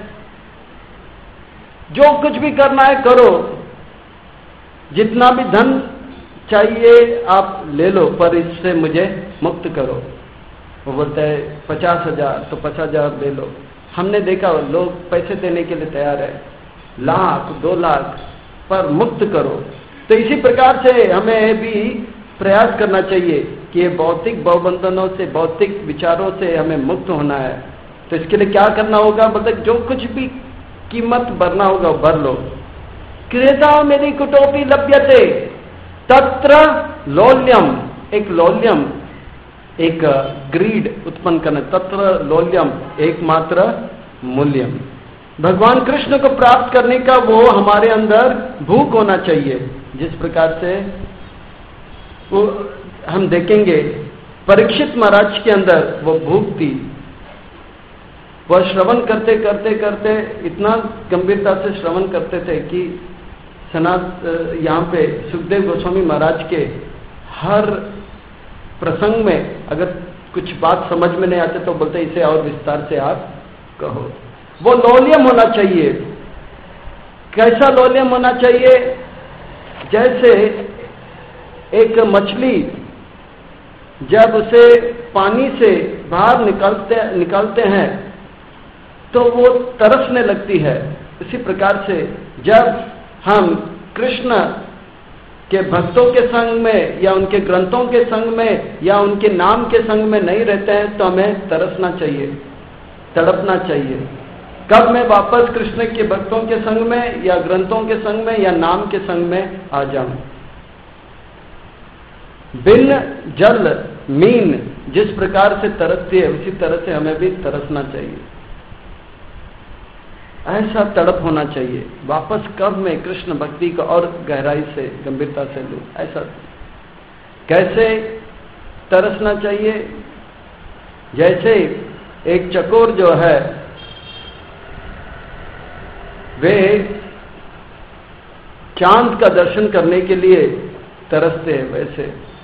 जो कुछ भी करना है करो, जितना भी धन चाहिए आप ले लो, पर इससे मुझे मुक्त करो। वो बोलता है पचास हजार, तो पचास हजार ले लो। हमने देखा लोग पैसे देने के लिए तैयार है, लाख दो लाख, पर मुक्त करो। तो इसी प्रकार से हमें भी प्रयास करना चाहिए कि ये भौतिक भवबंधनों से, भौतिक विचारों से हमें मुक्त होना है। तो इसके लिए क्या करना होगा? मतलब जो कुछ भी कीमत भरना होगा भर लो। क्रेता मेरी कुटोपी लभ्यते तत्र लौल्यम, एक लौल्यम, एक ग्रीड उत्पन्न करना, तत्र लौल्यम एकमात्र मूल्यम। भगवान कृष्ण को प्राप्त करने का वो हमारे अंदर भूख होना चाहिए। जिस प्रकार से वो हम देखेंगे परीक्षित महाराज के अंदर वो भूख थी। वह श्रवण करते करते करते इतना गंभीरता से श्रवण करते थे कि सनात यहाँ पे सुखदेव गोस्वामी महाराज के हर प्रसंग में अगर कुछ बात समझ में नहीं आते तो बोलते इसे और विस्तार से आप कहो। वो लौल्यम होना चाहिए। कैसा लौल्यम होना चाहिए? जैसे एक मछली जब उसे पानी से बाहर निकालते निकालते हैं तो वो तरसने लगती है, इसी प्रकार से जब हम कृष्ण के भक्तों के संग में या उनके ग्रंथों के संग में या उनके नाम के संग में नहीं रहते हैं तो हमें तरसना चाहिए, तड़पना चाहिए। कब मैं वापस कृष्ण के भक्तों के संग में या ग्रंथों के संग में या नाम के संग में आ जाऊं। बिन जल मीन जिस प्रकार से तरसती है उसी तरह से हमें भी तरसना चाहिए। ऐसा तड़प होना चाहिए। वापस कब मैं कृष्ण भक्ति को और गहराई से गंभीरता से लूं, ऐसा कैसे तरसना चाहिए? जैसे एक चकोर जो है वे चांद का दर्शन करने के लिए तरसते हैं, वैसे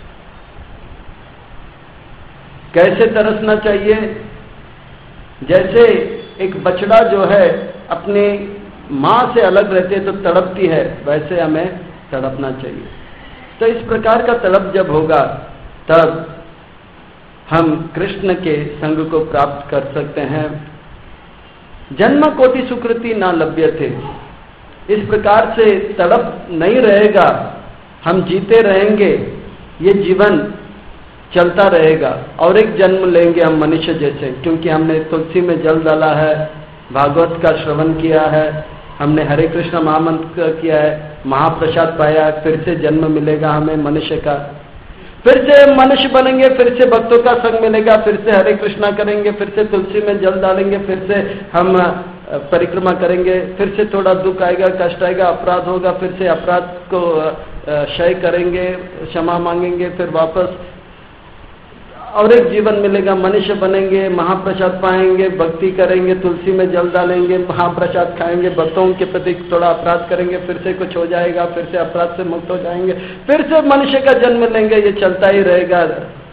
कैसे तरसना चाहिए? जैसे एक बछड़ा जो है अपने मां से अलग रहते तो तड़पती है, वैसे हमें तड़पना चाहिए। तो इस प्रकार का तड़प जब होगा तब हम कृष्ण के संग को प्राप्त कर सकते हैं। जन्म कोटि सुकृति ना लभ्य थे, इस प्रकार से तड़प नहीं रहेगा, हम जीते रहेंगे, ये जीवन चलता रहेगा और एक जन्म लेंगे हम मनुष्य जैसे, क्योंकि हमने तुलसी में जल डाला है, भागवत का श्रवण किया है, हमने हरे कृष्ण महामंत्र किया है, महाप्रसाद पाया, फिर से जन्म मिलेगा हमें मनुष्य का, फिर से मनुष्य बनेंगे, फिर से भक्तों का संग मिलेगा, फिर से हरे कृष्णा करेंगे, फिर से तुलसी में जल डालेंगे, फिर से हम परिक्रमा करेंगे, फिर से थोड़ा दुख आएगा, कष्ट आएगा, अपराध होगा, फिर से अपराध को क्षय करेंगे, क्षमा मांगेंगे, फिर वापस और एक जीवन मिलेगा, मनुष्य बनेंगे, महाप्रसाद पाएंगे, भक्ति करेंगे, तुलसी में जल डालेंगे, महाप्रसाद खाएंगे, भक्तों के प्रति थोड़ा अपराध करेंगे, फिर से कुछ हो जाएगा, फिर से अपराध से मुक्त हो जाएंगे, फिर से मनुष्य का जन्म लेंगे। ये चलता ही रहेगा,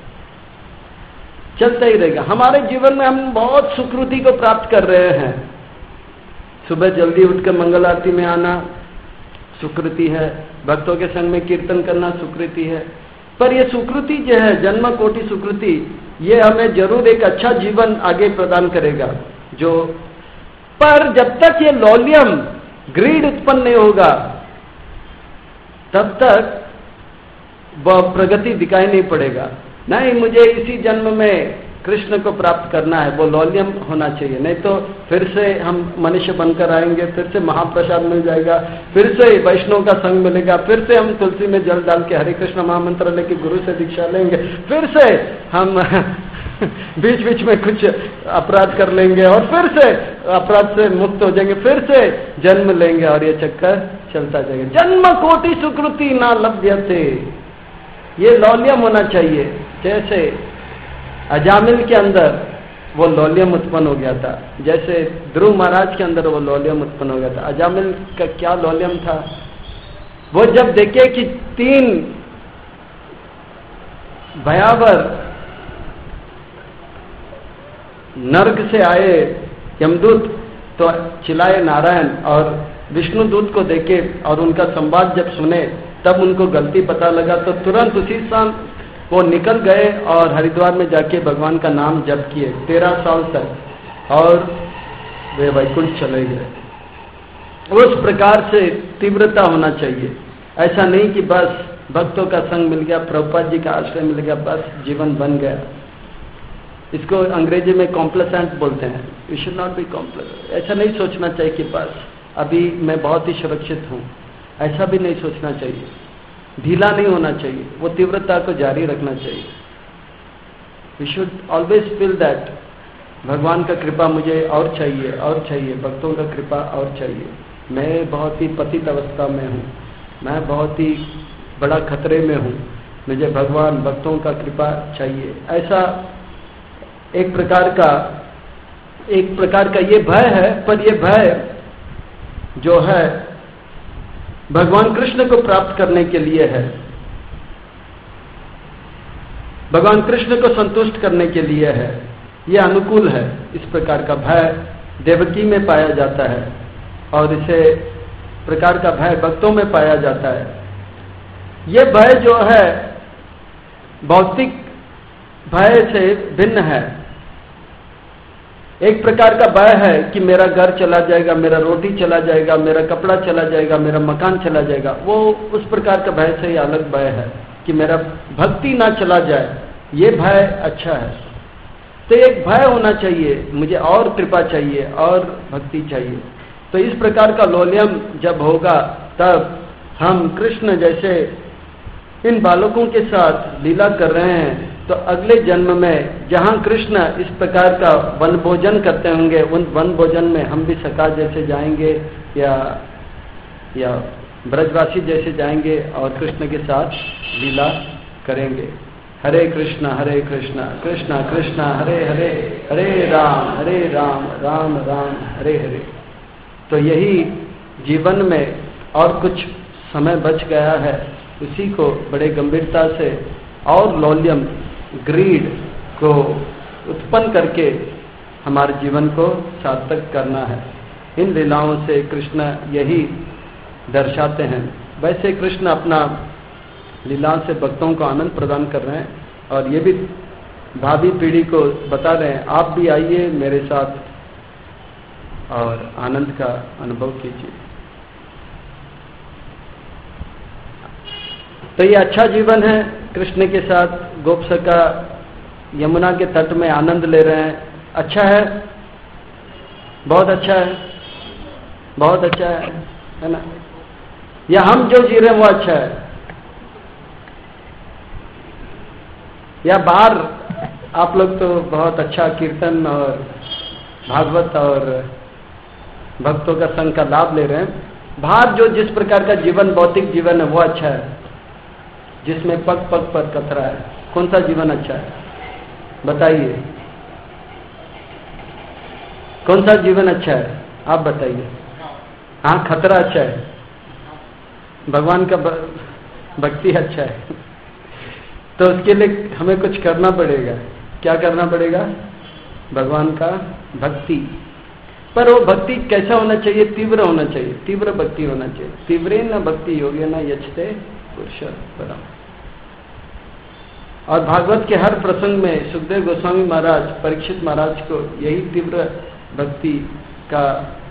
चलता ही रहेगा। हमारे जीवन में हम बहुत सुकृति को प्राप्त कर रहे हैं। सुबह जल्दी उठकर मंगल आरती में आना सुकृति है, भक्तों के संग में कीर्तन करना सुकृति है। पर ये सुकृति जो है, जन्म कोटि सुकृति, ये हमें जरूर एक अच्छा जीवन आगे प्रदान करेगा। जो पर जब तक ये लौल्यम ग्रीड उत्पन्न नहीं होगा तब तक वह प्रगति दिखाई नहीं पड़ेगा। नहीं, मुझे इसी जन्म में कृष्ण को प्राप्त करना है, वो लौल्यम होना चाहिए, नहीं तो फिर से हम मनुष्य बनकर आएंगे, फिर से महाप्रसाद मिल जाएगा, फिर से वैष्णव का संग मिलेगा, फिर से हम तुलसी में जल डाल के हरे कृष्ण महामंत्र लेके गुरु से दीक्षा लेंगे, फिर से हम बीच बीच में कुछ अपराध कर लेंगे और फिर से अपराध से मुक्त हो जाएंगे, फिर से जन्म लेंगे और ये चक्कर चलता जाएगा। जन्म कोटि सुकृति ना लभ्यते, ये लौल्यम होना चाहिए। जैसे अजामिल के अंदर वो लौल्यम उत्पन्न हो गया था, जैसे ध्रुव महाराज के अंदर वो लौल्यम उत्पन्न हो गया था। अजामिल का क्या लौल्यम था? वो जब देखे कि तीन भयावह नर्क से आए यमदूत, तो चिल्लाए नारायण, और विष्णु दूत को देखे और उनका संवाद जब सुने तब उनको गलती पता लगा, तो तुरंत उसी समय वो निकल गए और हरिद्वार में जाके भगवान का नाम जप किए तेरह साल तक, और वे वैकुंठ चले गए। उस प्रकार से तीव्रता होना चाहिए। ऐसा नहीं कि बस भक्तों का संग मिल गया, प्रभुपाद जी का आश्रय मिल गया, बस जीवन बन गया। इसको अंग्रेजी में कॉम्प्लेसेंट बोलते हैं। You should not be complacent. ऐसा नहीं सोचना चाहिए कि बस अभी मैं बहुत ही सुरक्षित हूँ, ऐसा भी नहीं सोचना चाहिए। ढीला नहीं होना चाहिए, वो तीव्रता को जारी रखना चाहिए। We should always feel that भगवान का कृपा मुझे और चाहिए और चाहिए, भक्तों का कृपा और चाहिए। मैं बहुत ही पतित अवस्था में हूँ, मैं बहुत ही बड़ा खतरे में हूँ, मुझे भगवान भक्तों का कृपा चाहिए। ऐसा एक प्रकार का एक प्रकार का ये भय है, पर ये भय जो है भगवान कृष्ण को प्राप्त करने के लिए है, भगवान कृष्ण को संतुष्ट करने के लिए है, ये अनुकूल है। इस प्रकार का भय देवकी में पाया जाता है और इसे प्रकार का भय भक्तों में पाया जाता है। ये भय जो है भौतिक भय से भिन्न है। एक प्रकार का भय है कि मेरा घर चला जाएगा, मेरा रोटी चला जाएगा, मेरा कपड़ा चला जाएगा, मेरा मकान चला जाएगा, वो उस प्रकार का भय से ही अलग भय है कि मेरा भक्ति ना चला जाए, ये भय अच्छा है। तो एक भय होना चाहिए, मुझे और कृपा चाहिए और भक्ति चाहिए। तो इस प्रकार का लौल्यम जब होगा तब हम कृष्ण जैसे इन बालकों के साथ लीला कर रहे हैं, तो अगले जन्म में जहां कृष्ण इस प्रकार का वन भोजन करते होंगे, उन वन भोजन में हम भी सखा जैसे जाएंगे या या ब्रजवासी जैसे जाएंगे और कृष्ण के साथ लीला करेंगे। हरे कृष्णा हरे कृष्णा कृष्णा कृष्णा हरे हरे, हरे राम हरे राम राम राम हरे हरे। तो यही जीवन में और कुछ समय बच गया है, उसी को बड़े गंभीरता से और लौल्यम ग्रीड को उत्पन्न करके हमारे जीवन को सार्थक करना है। इन लीलाओं से कृष्ण यही दर्शाते हैं। वैसे कृष्ण अपना लीला से भक्तों को आनंद प्रदान कर रहे हैं और ये भी भावी पीढ़ी को बता रहे हैं, आप भी आइए मेरे साथ और आनंद का अनुभव कीजिए। तो ये अच्छा जीवन है, कृष्ण के साथ गोप सखा यमुना के तट में आनंद ले रहे हैं। अच्छा है, बहुत अच्छा है, बहुत अच्छा है, है ना? या हम जो जी रहे हैं वो अच्छा है, या बाहर आप लोग तो बहुत अच्छा कीर्तन और भागवत और भक्तों का संग का लाभ ले रहे हैं। बाहर जो जिस प्रकार का जीवन भौतिक जीवन है वो अच्छा है, जिसमें पग पग पर कतरा है। कौन सा जीवन अच्छा है बताइए? कौन सा जीवन अच्छा है आप बताइए? हाँ, खतरा अच्छा है, भगवान का भक्ति अच्छा है। तो उसके लिए हमें कुछ करना पड़ेगा। क्या करना पड़ेगा? भगवान का भक्ति। पर वो भक्ति कैसा होना चाहिए? तीव्र होना चाहिए, तीव्र भक्ति होना चाहिए। तीव्रे न भक्ति योगे न यचते पुरुष परम। और भागवत के हर प्रसंग में सुखदेव गोस्वामी महाराज परीक्षित महाराज को यही तीव्र भक्ति का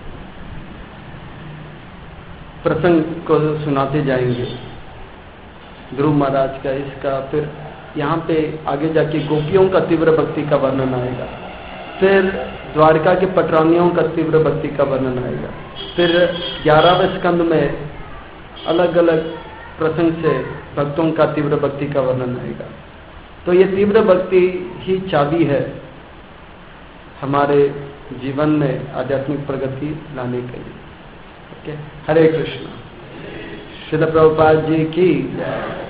प्रसंग को सुनाते जाएंगे। ध्रुव महाराज का, इसका, फिर यहाँ पे आगे जाके गोपियों का तीव्र भक्ति का वर्णन आएगा, फिर द्वारका के पटरानियों का तीव्र भक्ति का वर्णन आएगा, फिर ग्यारहवें स्कंद में अलग अलग प्रसंग से भक्तों का तीव्र भक्ति का वर्णन आएगा। तो ये तीव्र भक्ति ही चाबी है हमारे जीवन में आध्यात्मिक प्रगति लाने के लिए। ओके, हरे कृष्ण। श्रील प्रभुपाद जी की जय।